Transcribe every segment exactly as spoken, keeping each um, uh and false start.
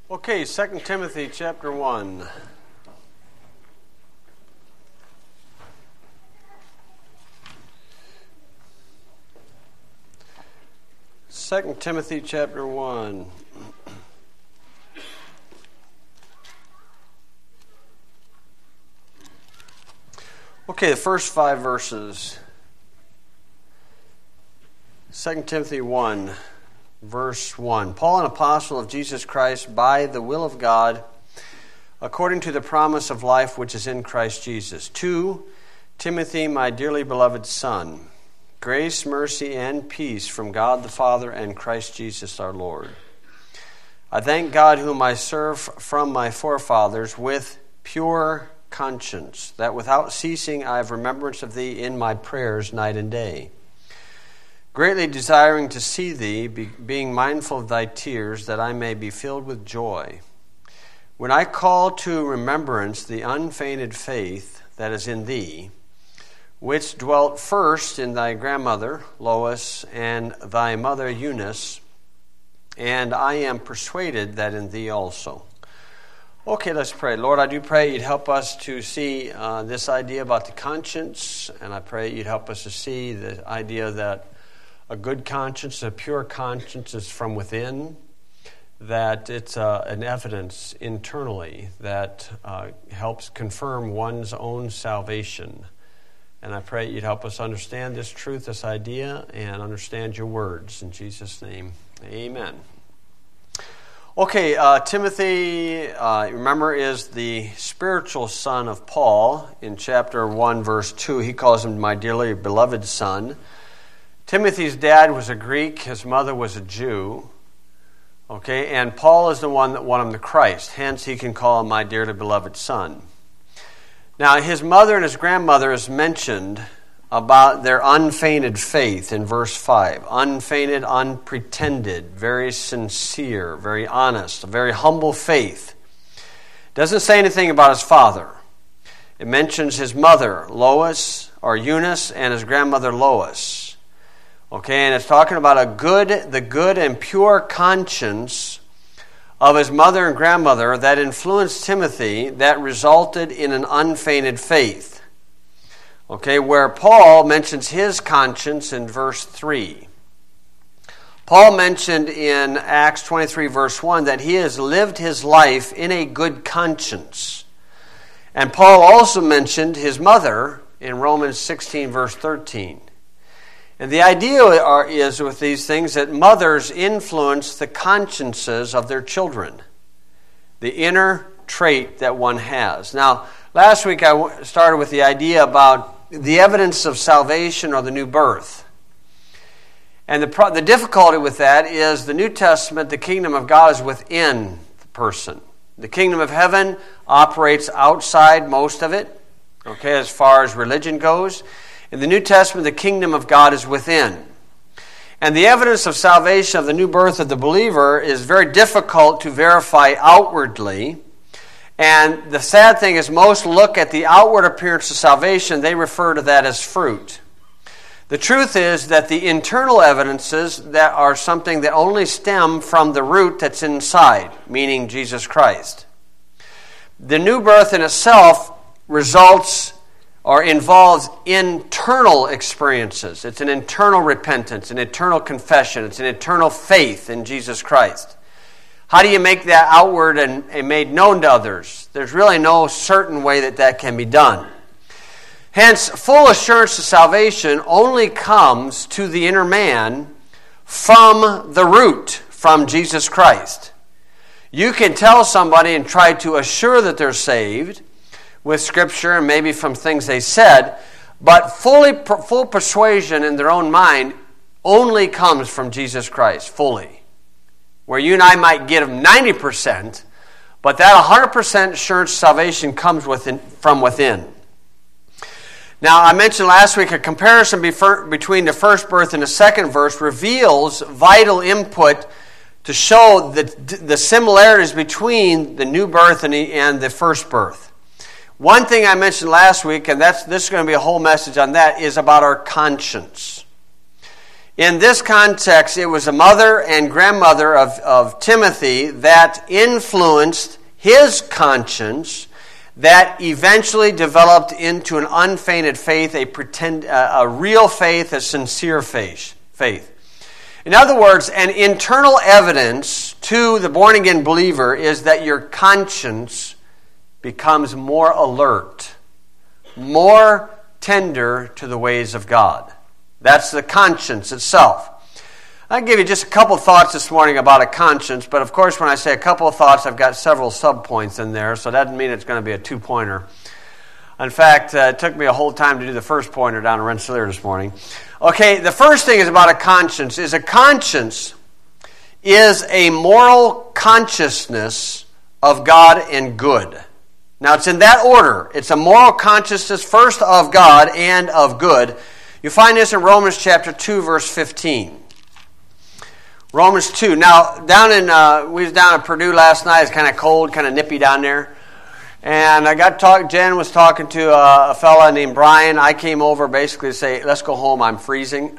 Okay, Second Timothy chapter one. Second Timothy chapter one. Okay, the first five verses. Second Timothy one. Verse one, Paul, an apostle of Jesus Christ, by the will of God, according to the promise of life which is in Christ Jesus. To Timothy, my dearly beloved son, grace, mercy, and peace from God the Father and Christ Jesus our Lord. I thank God whom I serve from my forefathers with pure conscience, that without ceasing I have remembrance of thee in my prayers night and day, greatly desiring to see thee, be, being mindful of thy tears, that I may be filled with joy. When I call to remembrance the unfeigned faith that is in thee, which dwelt first in thy grandmother Lois and thy mother Eunice, and I am persuaded that in thee also. Okay, let's pray. Lord, I do pray you'd help us to see uh, this idea about the conscience, and I pray you'd help us to see the idea that a good conscience, a pure conscience is from within, that it's uh, an evidence internally that uh, helps confirm one's own salvation. And I pray you'd help us understand this truth, this idea, and understand your words. In Jesus' name, amen. Okay, uh, Timothy, uh, remember, is the spiritual son of Paul. In chapter one, verse two, he calls him my dearly beloved son. Timothy's dad was a Greek, his mother was a Jew, okay, and Paul is the one that won him to Christ, hence he can call him my dearly beloved son. Now, his mother and his grandmother is mentioned about their unfeigned faith in verse five. Unfeigned, unpretended, very sincere, very honest, a very humble faith. Doesn't say anything about his father. It mentions his mother, Lois, or Eunice, and his grandmother, Lois. Okay, and it's talking about a good, the good and pure conscience of his mother and grandmother that influenced Timothy, that resulted in an unfeigned faith. Okay, where Paul mentions his conscience in verse three. Paul mentioned in Acts twenty-three, verse one, that he has lived his life in a good conscience. And Paul also mentioned his mother in Romans sixteen, verse thirteen. And the idea are, is with these things that mothers influence the consciences of their children, the inner trait that one has. Now, last week I started with the idea about the evidence of salvation or the new birth. And the, pro- the difficulty with that is the New Testament, the kingdom of God is within the person. The kingdom of heaven operates outside most of it, okay, as far as religion goes. In the New Testament, the kingdom of God is within. And the evidence of salvation of the new birth of the believer is very difficult to verify outwardly. And the sad thing is most look at the outward appearance of salvation, they refer to that as fruit. The truth is that the internal evidences that are something that only stem from the root that's inside, meaning Jesus Christ. The new birth in itself results or involves internal experiences. It's an internal repentance, an internal confession. It's an internal faith in Jesus Christ. How do you make that outward and, and made known to others? There's really no certain way that that can be done. Hence, full assurance of salvation only comes to the inner man from the root, from Jesus Christ. You can tell somebody and try to assure that they're saved with Scripture and maybe from things they said, but fully full persuasion in their own mind only comes from Jesus Christ, fully. Where you and I might get them ninety percent, but that one hundred percent assurance of salvation comes within, from within. Now, I mentioned last week a comparison between the first birth and the second verse reveals vital input to show the, the similarities between the new birth and the, and the first birth. One thing I mentioned last week, and that's this is going to be a whole message on that, is about our conscience. In this context, it was a mother and grandmother of, of Timothy that influenced his conscience, that eventually developed into an unfeigned faith, a pretend, uh, a real faith, a sincere faith. Faith. In other words, an internal evidence to the born-again believer is that your conscience becomes more alert, more tender to the ways of God. That's the conscience itself. I'll give you just a couple thoughts this morning about a conscience, but of course when I say a couple of thoughts, I've got several subpoints in there, so that doesn't mean it's going to be a two-pointer. In fact, uh, it took me a whole time to do the first pointer down in Rensselaer this morning. Okay, the first thing is about a conscience, is a conscience is a moral consciousness of God and good. Now, it's in that order. It's a moral consciousness first of God and of good. You find this in Romans chapter two, verse fifteen. Romans two. Now, down in uh, we was down at Purdue last night. It's kind of cold, kind of nippy down there. And I got talk. Jen was talking to uh, a fella named Brian. I came over basically to say, let's go home, I'm freezing.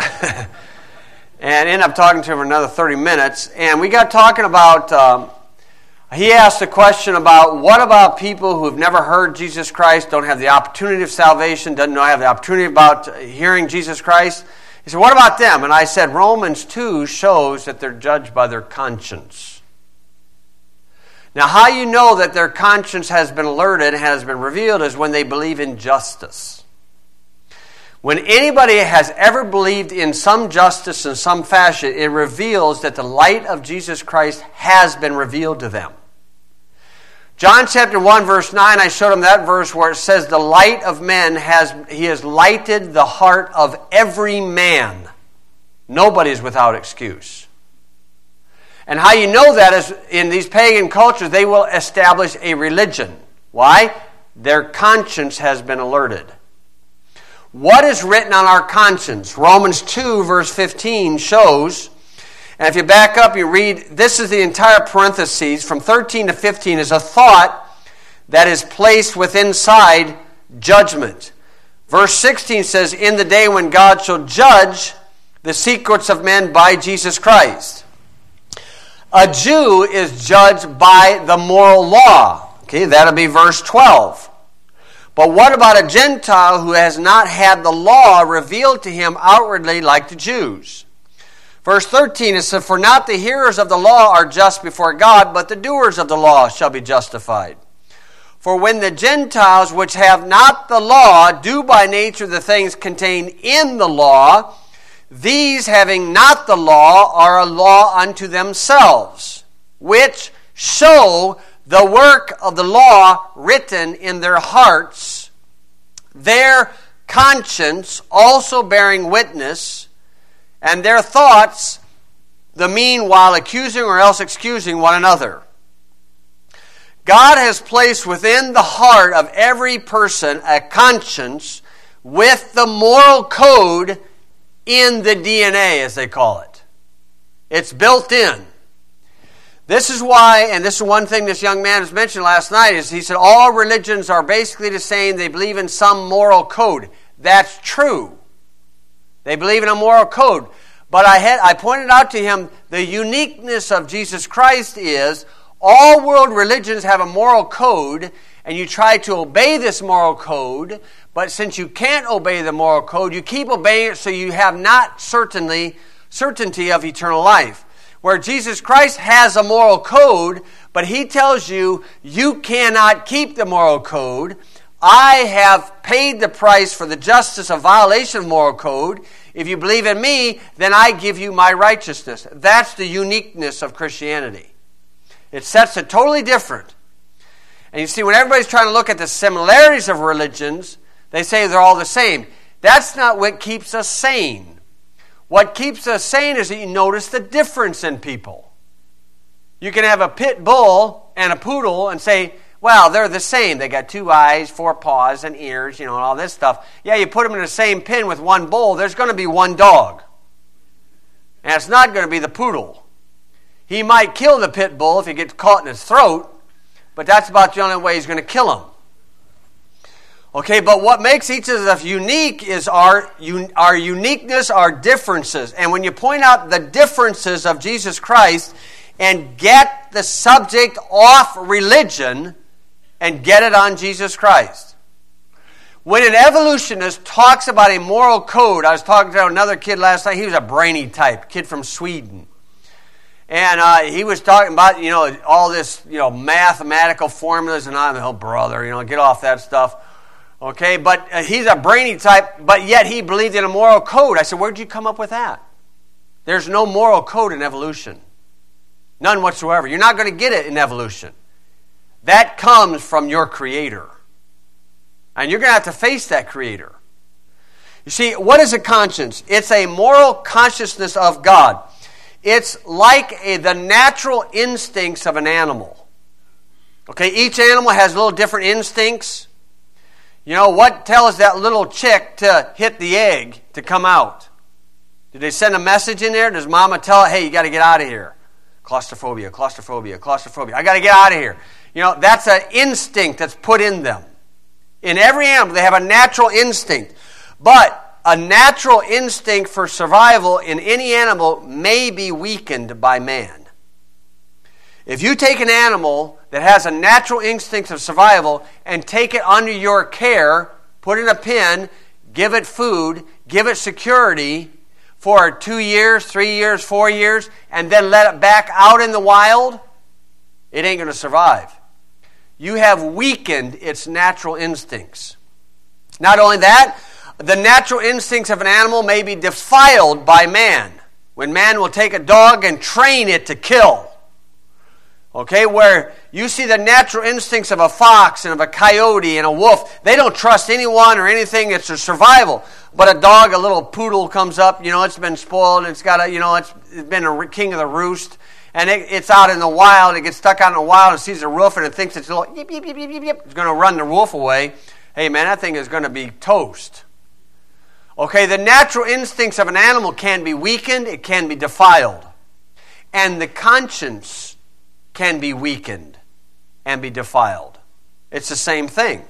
And ended up talking to him for another thirty minutes. And we got talking about, um, he asked a question about what about people who have never heard Jesus Christ, don't have the opportunity of salvation, doesn't know have the opportunity about hearing Jesus Christ. He said, what about them? And I said, Romans two shows that they're judged by their conscience. Now, how you know that their conscience has been alerted, has been revealed, is when they believe in justice. When anybody has ever believed in some justice in some fashion, it reveals that the light of Jesus Christ has been revealed to them. John chapter one, verse nine, I showed him that verse where it says, the light of men has, he has lighted the heart of every man. Nobody is without excuse. And how you know that is in these pagan cultures, they will establish a religion. Why? Their conscience has been alerted. What is written on our conscience? Romans two, verse fifteen shows, and if you back up, you read, this is the entire parentheses, from thirteen to fifteen is a thought that is placed within inside judgment. Verse sixteen says, in the day when God shall judge the secrets of men by Jesus Christ. A Jew is judged by the moral law. Okay, that'll be verse twelve. But what about a Gentile who has not had the law revealed to him outwardly like the Jews? Verse thirteen, it says, for not the hearers of the law are just before God, but the doers of the law shall be justified. For when the Gentiles which have not the law do by nature the things contained in the law, these having not the law are a law unto themselves, which show the work of the law written in their hearts, their conscience also bearing witness, and their thoughts the meanwhile accusing or else excusing one another. God has placed within the heart of every person a conscience with the moral code in the D N A, as they call it. It's built in. This is why, and this is one thing this young man has mentioned last night, is he said all religions are basically the same. They believe in some moral code. That's true. They believe in a moral code. But I had I pointed out to him the uniqueness of Jesus Christ is all world religions have a moral code, and you try to obey this moral code, but since you can't obey the moral code, you keep obeying it so you have not certainly certainty of eternal life. Where Jesus Christ has a moral code, but he tells you, you cannot keep the moral code. I have paid the price for the justice of violation of moral code. If you believe in me, then I give you my righteousness. That's the uniqueness of Christianity. It sets it totally different. And you see, when everybody's trying to look at the similarities of religions, they say they're all the same. That's not what keeps us sane. What keeps us sane is that you notice the difference in people. You can have a pit bull and a poodle and say, well, they're the same. They got two eyes, four paws, and ears, you know, and all this stuff. Yeah, you put them in the same pen with one bull, there's going to be one dog. And it's not going to be the poodle. He might kill the pit bull if he gets caught in his throat, but that's about the only way he's going to kill him. Okay, but what makes each of us unique is our, our uniqueness, our differences. And when you point out the differences of Jesus Christ and get the subject off religion and get it on Jesus Christ. When an evolutionist talks about a moral code, I was talking to another kid last night, he was a brainy type, kid from Sweden. And uh, he was talking about, you know, all this, you know, mathematical formulas, and I'm, oh, brother, you know, get off that stuff. Okay, but uh, he's a brainy type, but yet he believed in a moral code. I said, where'd you come up with that? There's no moral code in evolution. None whatsoever. You're not going to get it in evolution. That comes from your Creator. And you're going to have to face that Creator. You see, what is a conscience? It's a moral consciousness of God. It's like a, the natural instincts of an animal. Okay, each animal has little different instincts. You know, what tells that little chick to hit the egg to come out? Did they send a message in there? Does mama tell it, hey, you got to get out of here? Claustrophobia, claustrophobia, claustrophobia. I got to get out of here. You know, that's an instinct that's put in them. In every animal, they have a natural instinct. But a natural instinct for survival in any animal may be weakened by man. If you take an animal that has a natural instinct of survival and take it under your care, put it in a pen, give it food, give it security for two years, three years, four years, and then let it back out in the wild, it ain't going to survive. You have weakened its natural instincts. Not only that, the natural instincts of an animal may be defiled by man. When man will take a dog and train it to kill. Okay, where you see the natural instincts of a fox and of a coyote and a wolf. They don't trust anyone or anything. It's their survival. But a dog, a little poodle comes up, you know, it's been spoiled. It's got a, you know, it's, it's been a king of the roost. And it, it's out in the wild. It gets stuck out in the wild and sees a roof and it thinks it's a little, yip, yip, yip, yip, yip, yip. It's going to run the wolf away. Hey, man, that thing is going to be toast. Okay, the natural instincts of an animal can be weakened. It can be defiled. And the conscience can be weakened and be defiled. It's the same thing.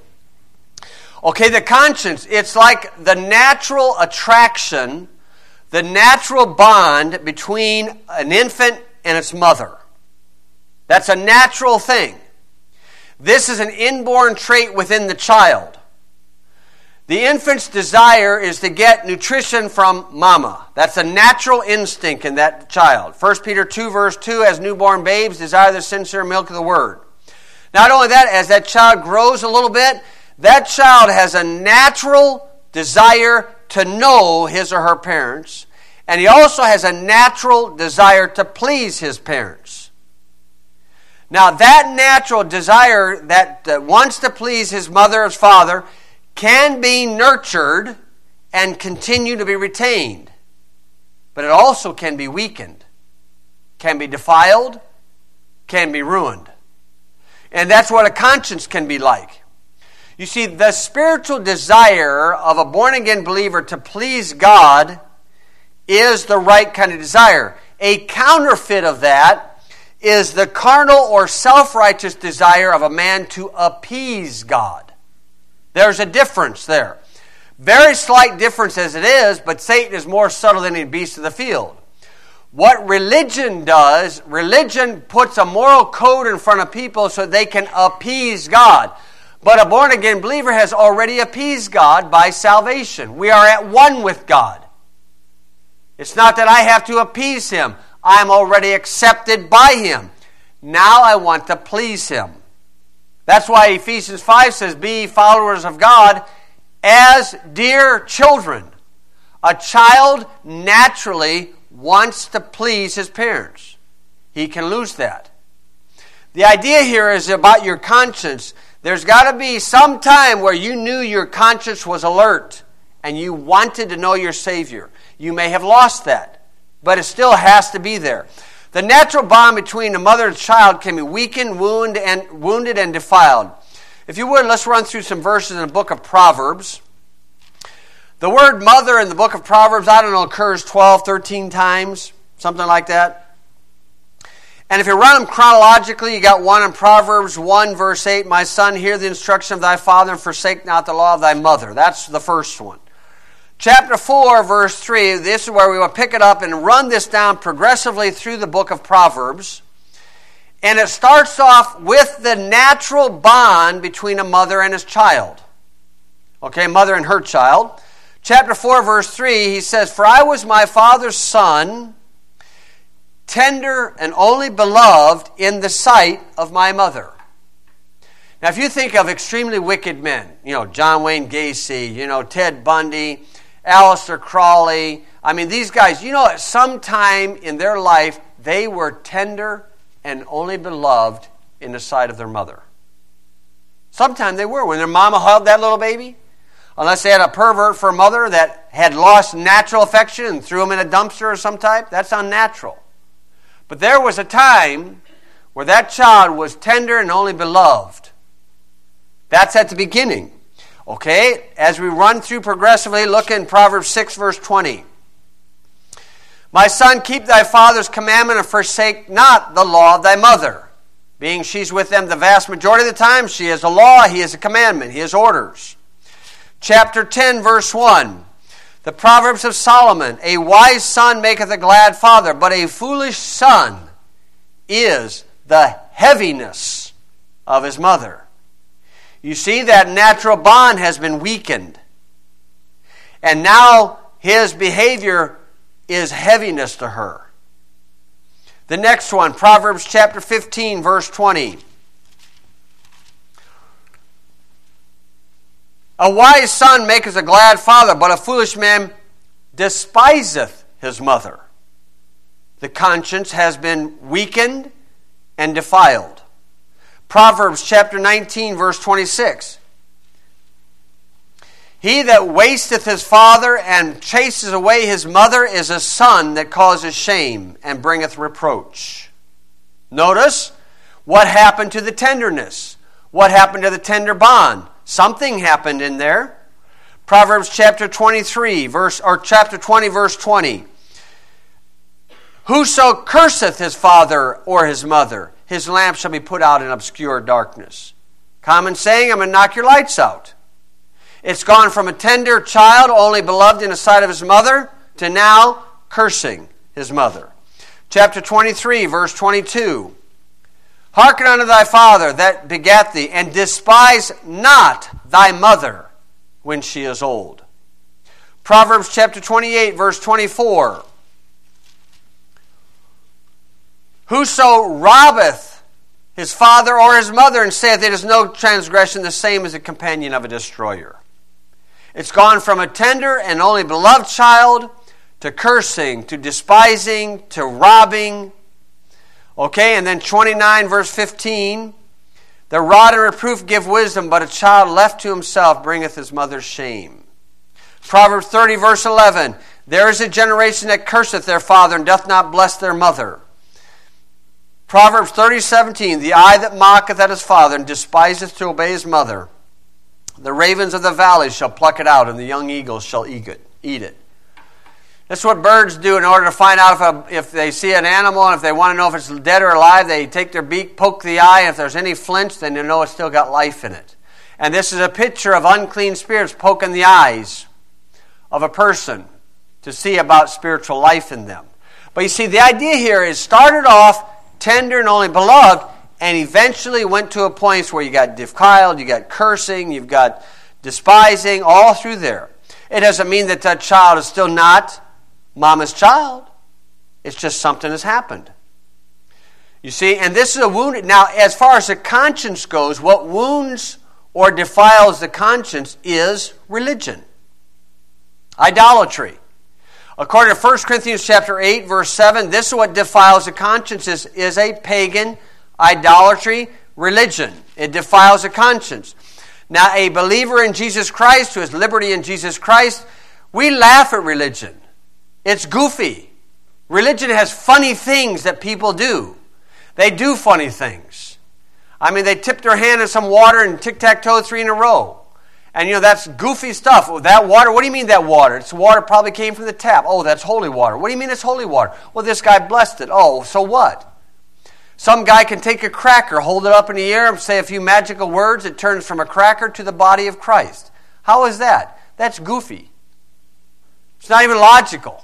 Okay, the conscience, it's like the natural attraction, the natural bond between an infant and its mother. That's a natural thing. This is an inborn trait within the child. The infant's desire is to get nutrition from mama. That's a natural instinct in that child. First Peter two, verse two, as newborn babes desire the sincere milk of the word. Not only that, as that child grows a little bit, that child has a natural desire to know his or her parents, and he also has a natural desire to please his parents. Now, that natural desire that uh, wants to please his mother or his father can be nurtured and continue to be retained. But it also can be weakened, can be defiled, can be ruined. And that's what a conscience can be like. You see, the spiritual desire of a born-again believer to please God is the right kind of desire. A counterfeit of that is the carnal or self-righteous desire of a man to appease God. There's a difference there. Very slight difference as it is, but Satan is more subtle than any beast of the field. What religion does, religion puts a moral code in front of people so they can appease God. But a born-again believer has already appeased God by salvation. We are at one with God. It's not that I have to appease Him. I'm already accepted by Him. Now I want to please Him. That's why Ephesians five says, be followers of God as dear children. A child naturally wants to please his parents. He can lose that. The idea here is about your conscience. There's got to be some time where you knew your conscience was alert and you wanted to know your Savior. You may have lost that, but it still has to be there. The natural bond between a mother and child can be weakened, wounded, and wounded and defiled. If you would, let's run through some verses in the book of Proverbs. The word mother in the book of Proverbs, I don't know, occurs twelve, thirteen times, something like that. And if you run them chronologically, you got one in Proverbs one, verse eight, my son, hear the instruction of thy father and forsake not the law of thy mother. That's the first one. Chapter four, verse three, this is where we will pick it up and run this down progressively through the book of Proverbs. And it starts off with the natural bond between a mother and his child. Okay, mother and her child. Chapter four, verse three, he says, for I was my father's son, tender and only beloved in the sight of my mother. Now, if you think of extremely wicked men, you know, John Wayne Gacy, you know, Ted Bundy, Aleister Crowley, I mean, these guys, you know, at some time in their life, they were tender and only beloved in the sight of their mother. Sometime they were. When their mama held that little baby, unless they had a pervert for a mother that had lost natural affection and threw him in a dumpster of some type, that's unnatural. But there was a time where that child was tender and only beloved. That's at the beginning. Okay? As we run through progressively, look in Proverbs six, verse twenty. My son, keep thy father's commandment and forsake not the law of thy mother. Being she's with them the vast majority of the time, she is a law, he is a commandment, he is orders. Chapter ten, verse one. The Proverbs of Solomon, a wise son maketh a glad father, but a foolish son is the heaviness of his mother. You see, that natural bond has been weakened. And now his behavior is heaviness to her. The next one, Proverbs chapter fifteen, verse twenty. A wise son maketh a glad father, but a foolish man despiseth his mother. The conscience has been weakened and defiled. Proverbs chapter nineteen, verse twenty-six. He that wasteth his father and chases away his mother is a son that causes shame and bringeth reproach. Notice what happened to the tenderness. What happened to the tender bond? Something happened in there. Proverbs chapter twenty-three, verse or chapter twenty, verse twenty. Whoso curseth his father or his mother, his lamp shall be put out in obscure darkness. Common saying, I'm going to knock your lights out. It's gone from a tender child, only beloved in the sight of his mother, to now cursing his mother. Chapter twenty-three, verse twenty-two. Hearken unto thy father that begat thee, and despise not thy mother when she is old. Proverbs chapter twenty-eight, verse twenty-four. Whoso robbeth his father or his mother, and saith it is no transgression, the same as a companion of a destroyer. It's gone from a tender and only beloved child to cursing, to despising, to robbing. Okay, and then twenty-nine, verse fifteen. The rod and reproof give wisdom, but a child left to himself bringeth his mother's shame. Proverbs thirty, verse eleven. There is a generation that curseth their father and doth not bless their mother. Proverbs thirty, seventeen. The eye that mocketh at his father and despiseth to obey his mother. The ravens of the valley shall pluck it out, and the young eagles shall eat it. Eat it. That's what birds do in order to find out if, a, if they see an animal, and if they want to know if it's dead or alive, they take their beak, poke the eye, and if there's any flinch, then they know it's still got life in it. And this is a picture of unclean spirits poking the eyes of a person to see about spiritual life in them. But you see, the idea here is started off tender and only beloved, and eventually went to a point where you got defiled, you got cursing, you've got despising, all through there. It doesn't mean that that child is still not Mama's child. It's just something has happened. You see, and this is a wound. Now, as far as the conscience goes, what wounds or defiles the conscience is religion. Idolatry. According to First Corinthians chapter eight, verse seven, this is what defiles the conscience is, is a pagan idolatry religion. It defiles the conscience. Now, a believer in Jesus Christ, who has liberty in Jesus Christ, we laugh at religion. It's goofy. Religion has funny things that people do. They do funny things. I mean, they tip their hand in some water and tic-tac-toe three in a row. And, you know, that's goofy stuff. Oh, that water, what do you mean that water? It's water probably came from the tap. Oh, that's holy water. What do you mean it's holy water? Well, this guy blessed it. Oh, so what? Some guy can take a cracker, hold it up in the air, and say a few magical words. It turns from a cracker to the body of Christ. How is that? That's goofy. It's not even logical.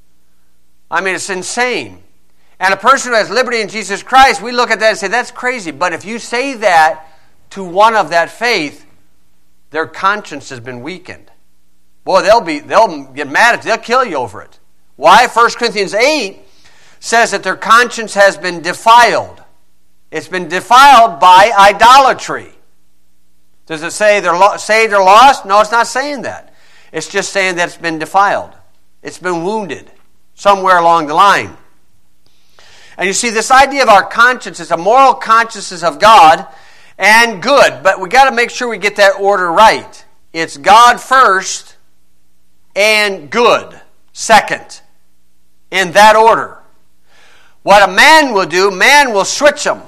I mean, it's insane. And a person who has liberty in Jesus Christ, we look at that and say, that's crazy. But if you say that to one of that faith, their conscience has been weakened. Boy, they'll be they'll get mad at you. They'll kill you over it. Why? First Corinthians eight says that their conscience has been defiled. It's been defiled by idolatry. Does it say they're lo- say they're lost? No, it's not saying that. It's just saying that it's been defiled. It's been wounded somewhere along the line. And you see, this idea of our conscience is a moral consciousness of God and good. But we got to make sure we get that order right. It's God first and good second. In that order. What a man will do, man will switch them.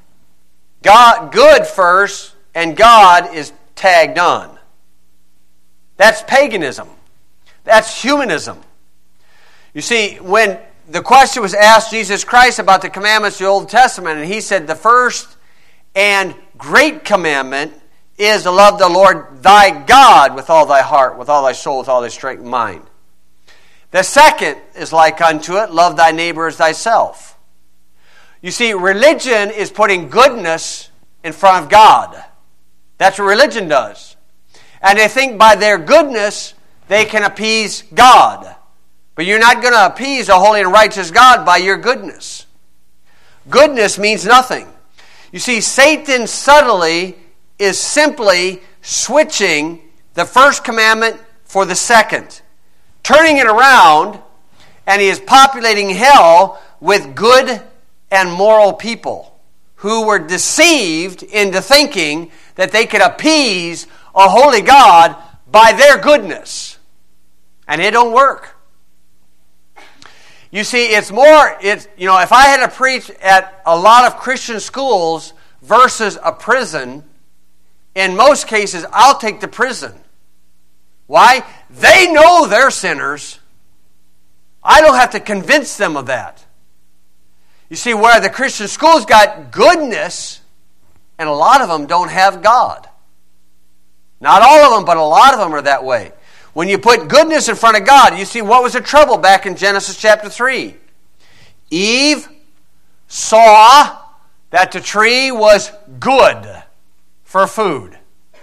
God, good first, and God is tagged on. That's paganism. That's humanism. You see, when the question was asked Jesus Christ about the commandments of the Old Testament, and he said the first and great commandment is to love the Lord thy God with all thy heart, with all thy soul, with all thy strength and mind. The second is like unto it, love thy neighbor as thyself. You see, religion is putting goodness in front of God. That's what religion does. And they think by their goodness, they can appease God. But you're not going to appease a holy and righteous God by your goodness. Goodness means nothing. You see, Satan subtly is simply switching the first commandment for the second, turning it around, and he is populating hell with good and moral people who were deceived into thinking that they could appease a holy God by their goodness. And it don't work. You see, it's more, it's, you know, if I had to preach at a lot of Christian schools versus a prison, in most cases, I'll take the prison. Why? They know they're sinners. I don't have to convince them of that. You see, where the Christian schools got goodness, and a lot of them don't have God. Not all of them, but a lot of them are that way. When you put goodness in front of God, you see, what was the trouble back in Genesis chapter three? Eve saw that the tree was good for food.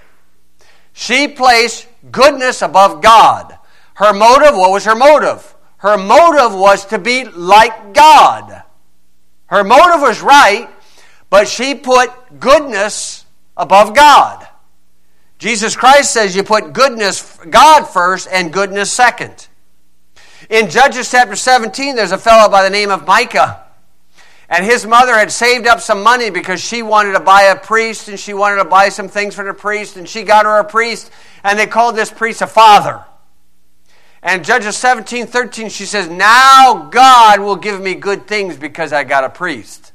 She placed goodness above God. Her motive, what was her motive? Her motive was to be like God. Her motive was right, but she put goodness above God. Jesus Christ says you put goodness, God first, and goodness second. In Judges chapter seventeen, there's a fellow by the name of Micah. And his mother had saved up some money because she wanted to buy a priest, and she wanted to buy some things for the priest, and she got her a priest, and they called this priest a father. And Judges seventeen thirteen, she says, now God will give me good things because I got a priest.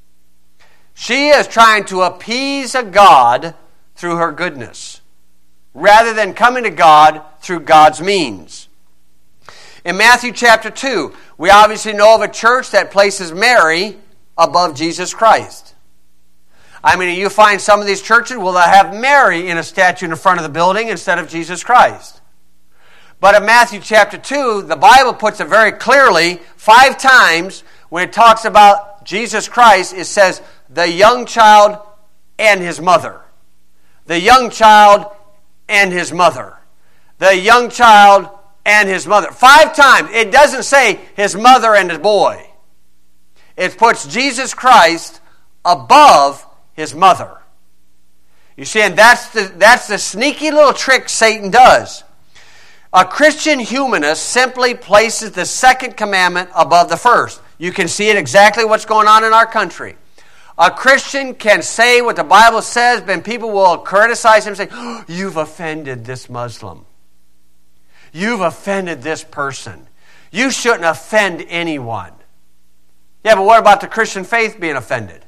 She is trying to appease a God through her goodness, rather than coming to God through God's means. In Matthew chapter two, we obviously know of a church that places Mary above Jesus Christ. I mean, you find some of these churches will have Mary in a statue in the front of the building instead of Jesus Christ. But in Matthew chapter two, the Bible puts it very clearly, five times, when it talks about Jesus Christ, it says, the young child and his mother. The young child and his mother. The young child and his mother. Five times. It doesn't say his mother and his boy. It puts Jesus Christ above his mother. You see, and that's the, that's the sneaky little trick Satan does. A Christian humanist simply places the second commandment above the first. You can see it exactly what's going on in our country. A Christian can say what the Bible says, but people will criticize him and say, oh, you've offended this Muslim. You've offended this person. You shouldn't offend anyone. Yeah, but what about the Christian faith being offended?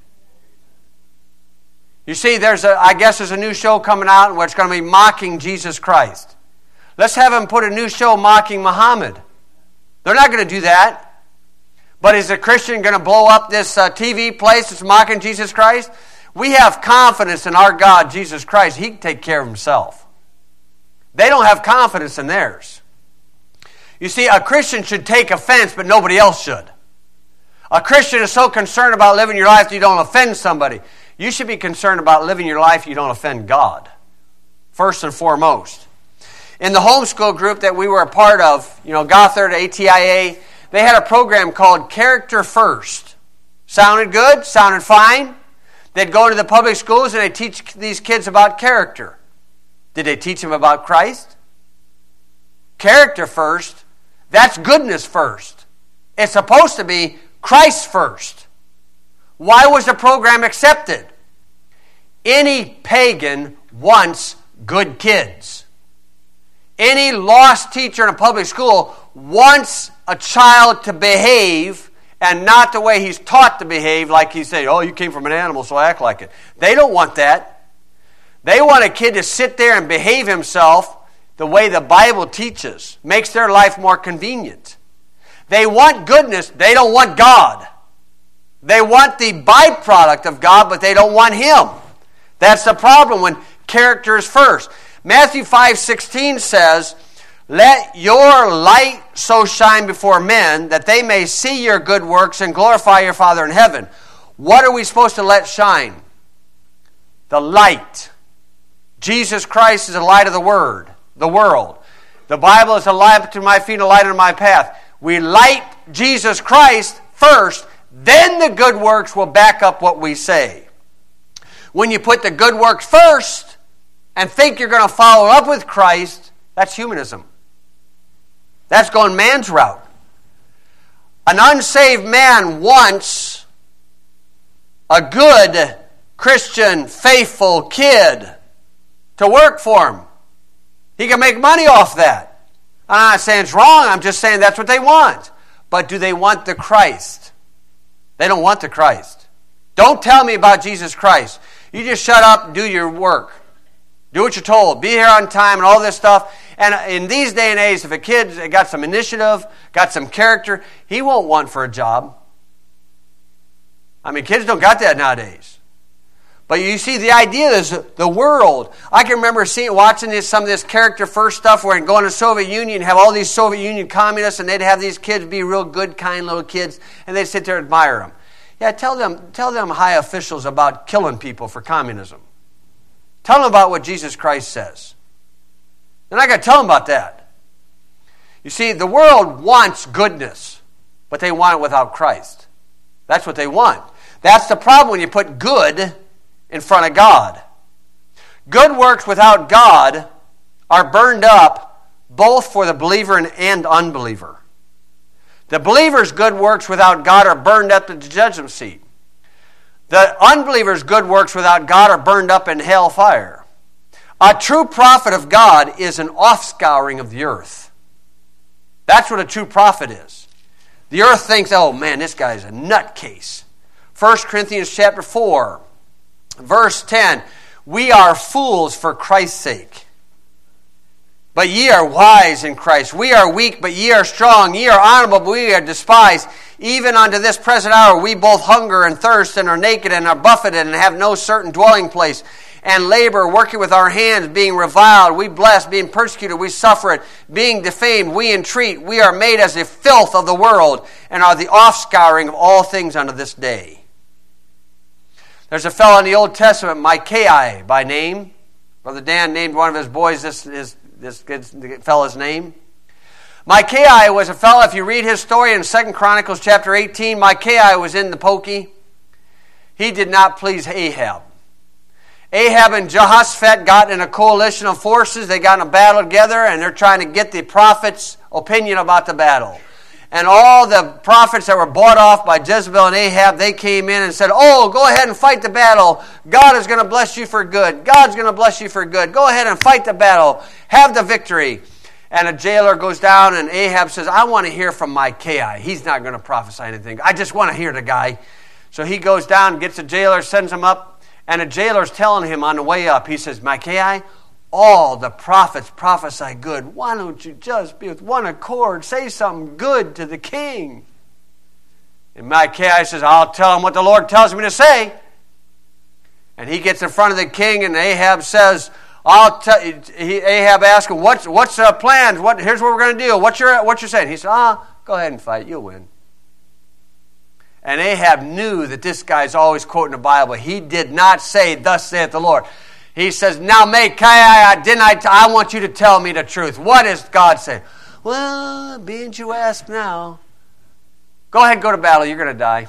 You see, there's a, I guess there's a new show coming out where it's going to be mocking Jesus Christ. Let's have them put a new show mocking Muhammad. They're not going to do that. But is a Christian going to blow up this uh, T V place that's mocking Jesus Christ? We have confidence in our God, Jesus Christ. He can take care of himself. They don't have confidence in theirs. You see, a Christian should take offense, but nobody else should. A Christian is so concerned about living your life that you don't offend somebody. You should be concerned about living your life you don't offend God, first and foremost. In the homeschool group that we were a part of, you know, Gothard, A T I A, they had a program called Character First. Sounded good, sounded fine. They'd go to the public schools and they'd teach these kids about character. Did they teach them about Christ? Character first, that's goodness first. It's supposed to be Christ first. Why was the program accepted? Any pagan wants good kids. Any lost teacher in a public school wants a child to behave and not the way he's taught to behave, like he said, oh, you came from an animal, so act like it. They don't want that. They want a kid to sit there and behave himself the way the Bible teaches. Makes their life more convenient. They want goodness. They don't want God. They want the byproduct of God, but they don't want Him. That's the problem when character is first. Matthew five sixteen says, let your light so shine before men that they may see your good works and glorify your Father in heaven. What are we supposed to let shine? The light. Jesus Christ is the light of the word, the world. The Bible is a light to my feet and a light on my path. We light Jesus Christ first, then the good works will back up what we say. When you put the good works first and think you're going to follow up with Christ, that's humanism. That's going man's route. An unsaved man wants a good Christian, faithful kid to work for him. He can make money off that. I'm not saying it's wrong. I'm just saying that's what they want. But do they want the Christ? They don't want the Christ. Don't tell me about Jesus Christ. You just shut up and do your work. Do what you're told. Be here on time and all this stuff. And in these day and age, if a kid's got some initiative, got some character, he won't want for a job. I mean, kids don't got that nowadays. But you see, the idea is the world. I can remember seeing, watching this, some of this character first stuff where going to the Soviet Union and have all these Soviet Union communists, and they'd have these kids be real good, kind little kids, and they'd sit there and admire them. Yeah, tell them, tell them high officials about killing people for communism. Tell them about what Jesus Christ says. They're not going to tell them about that. You see, the world wants goodness, but they want it without Christ. That's what they want. That's the problem when you put good in front of God. Good works without God are burned up both for the believer and unbeliever. The believer's good works without God are burned up at the judgment seat. The unbeliever's good works without God are burned up in hellfire. A true prophet of God is an offscouring of the earth. That's what a true prophet is. The earth thinks, oh man, this guy's a nutcase. First Corinthians chapter four, verse ten, we are fools for Christ's sake. But ye are wise in Christ. We are weak, but ye are strong. Ye are honorable, but we are despised. Even unto this present hour we both hunger and thirst and are naked and are buffeted and have no certain dwelling place. And labor, working with our hands, being reviled. We bless, being persecuted, we suffer it. Being defamed, we entreat. We are made as the filth of the world and are the offscouring of all things unto this day. There's a fellow in the Old Testament, Micaiah by name. Brother Dan named one of his boys this is this fellow's name. Micaiah was a fellow, if you read his story in Second Chronicles chapter eighteen, Micaiah was in the pokey. He did not please Ahab. Ahab and Jehoshaphat got in a coalition of forces. They got in a battle together, and they're trying to get the prophet's opinion about the battle. And all the prophets that were bought off by Jezebel and Ahab, they came in and said, oh, go ahead and fight the battle. God is going to bless you for good. God's going to bless you for good. Go ahead and fight the battle. Have the victory. And a jailer goes down, and Ahab says, I want to hear from Micaiah. He's not going to prophesy anything. I just want to hear the guy. So he goes down, gets a jailer, sends him up, and a jailer's telling him on the way up, he says, Micaiah, all the prophets prophesy good. Why don't you just be with one accord? Say something good to the king. And Micaiah says, I'll tell him what the Lord tells me to say. And he gets in front of the king, and Ahab says, I'll tell you, Ahab asks him, what's, what's the plan? What, here's what we're going to do. What's your, what you're saying? He said, ah, go ahead and fight. You'll win. And Ahab knew that this guy's always quoting the Bible. He did not say, thus saith the Lord. He says, now Micaiah, didn't I, t- I want you to tell me the truth. What is God saying? Well, being you ask now, go ahead and go to battle. You're going to die.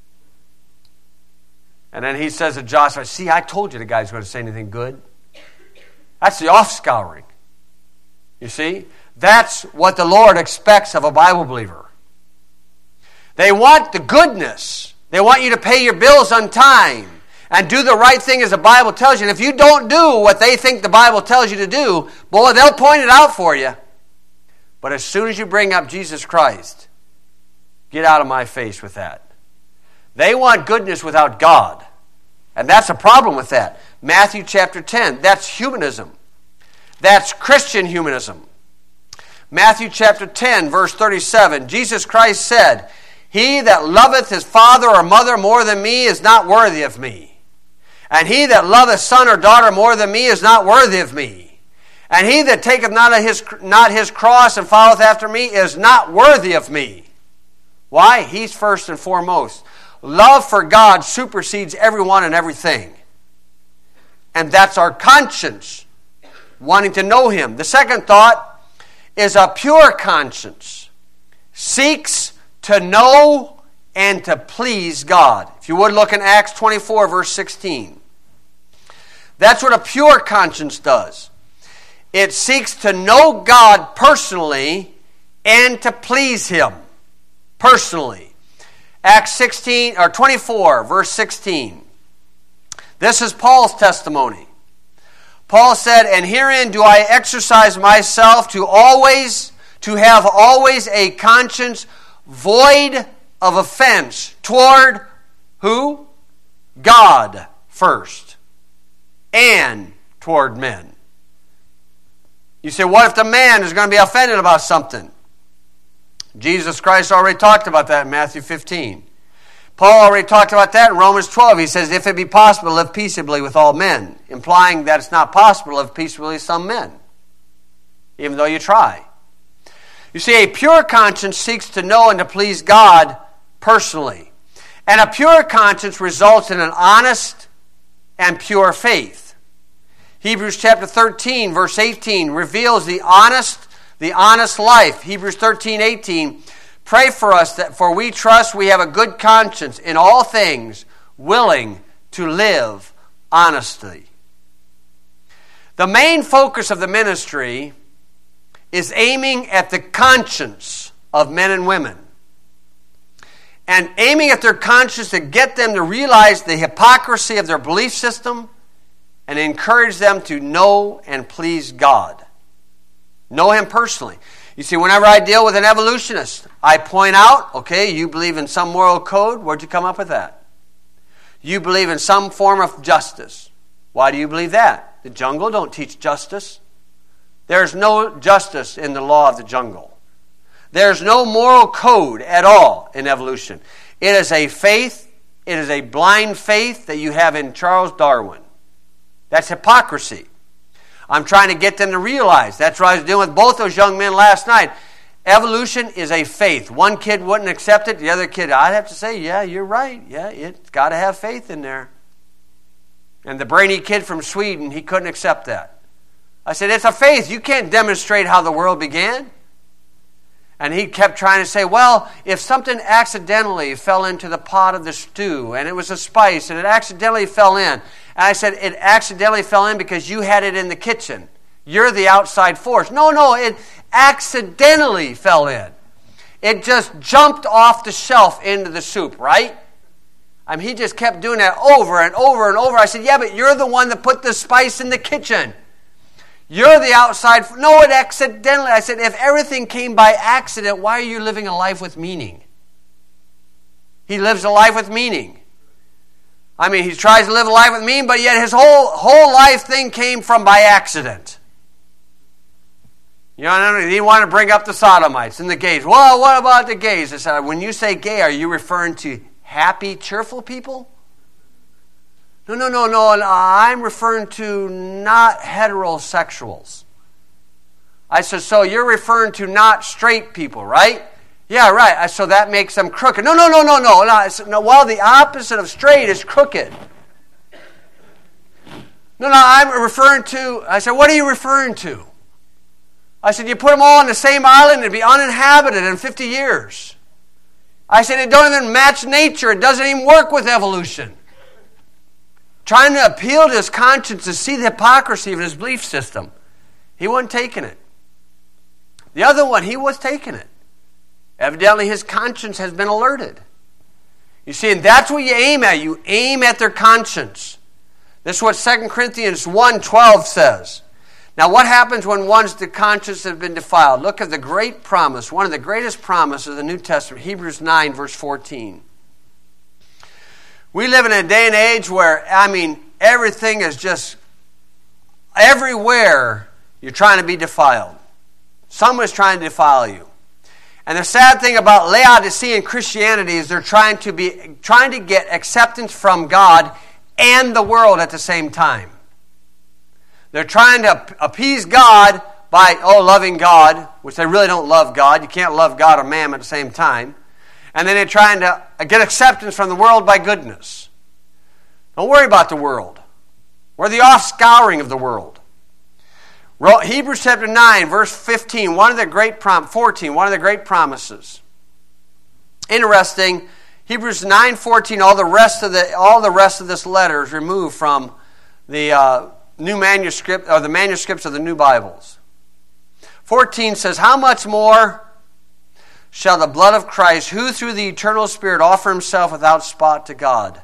And then he says to Joshua, see, I told you the guy's going to say anything good. That's the off-scouring. You see? That's what the Lord expects of a Bible believer. They want the goodness. They want you to pay your bills on time and do the right thing as the Bible tells you. And if you don't do what they think the Bible tells you to do, boy, they'll point it out for you. But as soon as you bring up Jesus Christ, get out of my face with that. They want goodness without God. And that's a problem with that. Matthew chapter ten, that's humanism. That's Christian humanism. Matthew chapter ten, verse thirty-seven, Jesus Christ said, he that loveth his father or mother more than me is not worthy of me. And he that loveth son or daughter more than me is not worthy of me. And he that taketh not his, not his cross and followeth after me is not worthy of me. Why? He's first and foremost. Love for God supersedes everyone and everything. And that's our conscience, wanting to know Him. The second thought is a pure conscience. Seeks to know and to please God. If you would look in Acts twenty-four, verse sixteen. That's what a pure conscience does. It seeks to know God personally and to please Him personally. Acts sixteen or twenty-four, verse sixteen. This is Paul's testimony. Paul said, and herein do I exercise myself to always, to have always a conscience void of offense toward who? God first, and toward men. You say, what if the man is going to be offended about something? Jesus Christ already talked about that in Matthew fifteen. Paul already talked about that in Romans twelve. He says, if it be possible, live peaceably with all men, implying that it's not possible to live peaceably with some men, even though you try. You see, a pure conscience seeks to know and to please God personally. And a pure conscience results in an honest and pure faith. Hebrews chapter thirteen, verse eighteen, reveals the honest The honest life. Hebrews thirteen, eighteen. Pray for us, that for we trust we have a good conscience in all things, willing to live honestly. The main focus of the ministry is aiming at the conscience of men and women. And aiming at their conscience to get them to realize the hypocrisy of their belief system and encourage them to know and please God. Know Him personally. You see, whenever I deal with an evolutionist, I point out, okay, you believe in some moral code. Where'd you come up with that? You believe in some form of justice. Why do you believe that? The jungle don't teach justice. There's no justice in the law of the jungle. There's no moral code at all in evolution. It is a faith, it is a blind faith that you have in Charles Darwin. That's hypocrisy. I'm trying to get them to realize. That's what I was doing with both those young men last night. Evolution is a faith. One kid wouldn't accept it. The other kid, I'd have to say, yeah, you're right. Yeah, it's got to have faith in there. And the brainy kid from Sweden, he couldn't accept that. I said, it's a faith. You can't demonstrate how the world began. And he kept trying to say, well, if something accidentally fell into the pot of the stew, and it was a spice, and it accidentally fell in, and I said, it accidentally fell in because you had it in the kitchen. You're the outside force. No, no, it accidentally fell in. It just jumped off the shelf into the soup, right? I mean, he just kept doing that over and over and over. I said, yeah, but you're the one that put the spice in the kitchen. You're the outside. No, it accidentally. I said, if everything came by accident, why are you living a life with meaning? He lives a life with meaning. I mean, he tries to live a life with meaning, but yet his whole, whole life thing came from by accident. You know, he didn't want to bring up the sodomites and the gays. Well, what about the gays? I said, when you say gay, are you referring to happy, cheerful people? No, no, no, no. I'm referring to not heterosexuals. I said, so you're referring to not straight people, right? Yeah, right. I, so that makes them crooked. No, no, no, no, no. no, I said, no well, the opposite of straight is crooked. No, no, I'm referring to, I said, what are you referring to? I said, you put them all on the same island, it'd be uninhabited in fifty years. I said, it don't even match nature. It doesn't even work with evolution. Trying to appeal to his conscience to see the hypocrisy of his belief system. He wasn't taking it. The other one, he was taking it. Evidently, his conscience has been alerted. You see, and that's what you aim at. You aim at their conscience. This is what Second Corinthians one twelve says. Now, what happens when one's conscience has been defiled? Look at the great promise, one of the greatest promises of the New Testament, Hebrews nine, verse fourteen. We live in a day and age where, I mean, everything is just, everywhere you're trying to be defiled. Someone's trying to defile you. And the sad thing about Laodicean Christianity is they're trying to be trying to get acceptance from God and the world at the same time. They're trying to appease God by, oh, loving God, which they really don't love God. You can't love God or man at the same time. And then they're trying to get acceptance from the world by goodness. Don't worry about the world. We're the offscouring of the world. Hebrews chapter nine, verse fifteen, one of the great prom- fourteen, one of the great promises. Interesting, Hebrews nine fourteen, all the rest of the all the rest of this letter is removed from the uh, new manuscript or the manuscripts of the new Bibles. fourteen says, how much more shall the blood of Christ, who through the eternal Spirit offer himself without spot to God,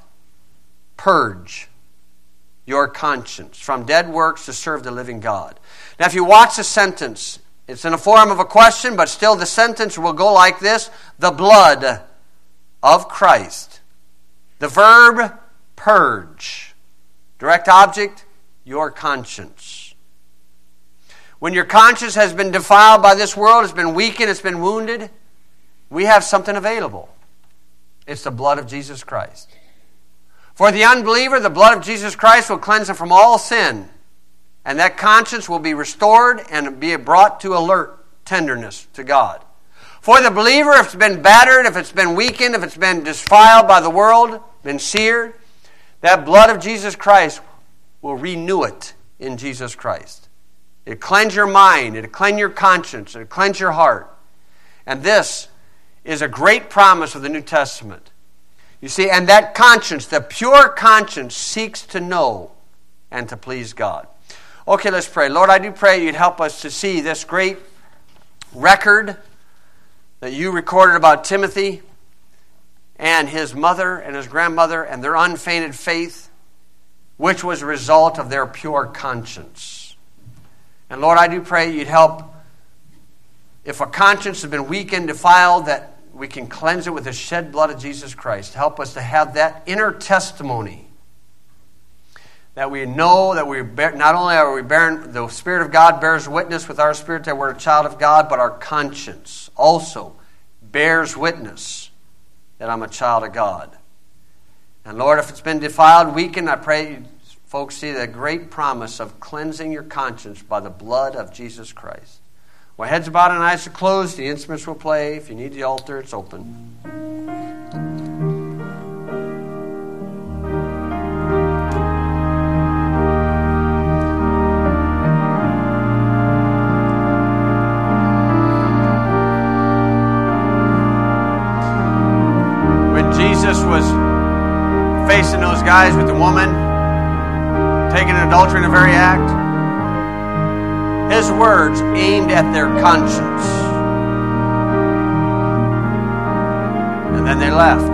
purge your conscience from dead works to serve the living God. Now, if you watch the sentence, it's in the form of a question, but still the sentence will go like this: the blood of Christ. The verb, purge. Direct object, your conscience. When your conscience has been defiled by this world, it's been weakened, it's been wounded, we have something available. It's the blood of Jesus Christ. For the unbeliever, the blood of Jesus Christ will cleanse him from all sin. And that conscience will be restored and be brought to alert tenderness to God. For the believer, if it's been battered, if it's been weakened, if it's been defiled by the world, been seared, that blood of Jesus Christ will renew it in Jesus Christ. It'll cleanse your mind, it'll cleanse your conscience, it'll cleanse your heart. And this is a great promise of the New Testament. You see, and that conscience, the pure conscience, seeks to know and to please God. Okay, let's pray. Lord, I do pray you'd help us to see this great record that you recorded about Timothy and his mother and his grandmother and their unfeigned faith, which was a result of their pure conscience. And Lord, I do pray you'd help, if a conscience has been weakened, defiled, that we can cleanse it with the shed blood of Jesus Christ. Help us to have that inner testimony, that we know that we bear, not only are we bearing, the Spirit of God bears witness with our spirit that we're a child of God, but our conscience also bears witness that I'm a child of God. And Lord, if it's been defiled, weakened, I pray folks see the great promise of cleansing your conscience by the blood of Jesus Christ. Well, heads are bowed and eyes are closed. The instruments will play. If you need the altar, it's open. Jesus was facing those guys with the woman, taking adultery in the very act, his words aimed at their conscience. And then they left.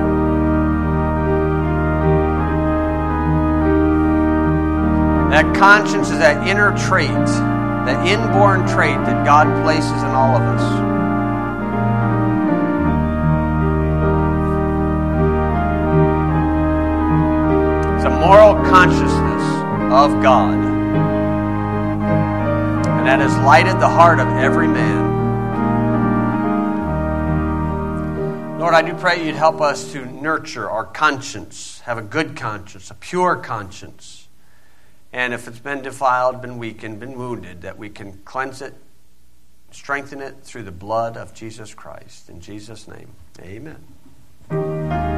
That conscience is that inner trait, that inborn trait that God places in all of us. Moral consciousness of God. And and that has lighted the heart of every man. Lord, I do pray you'd help us to nurture our conscience, have a good conscience, a pure conscience. And if it's been defiled, been weakened, been wounded, that we can cleanse it, strengthen it through the blood of Jesus Christ. In Jesus' name, amen.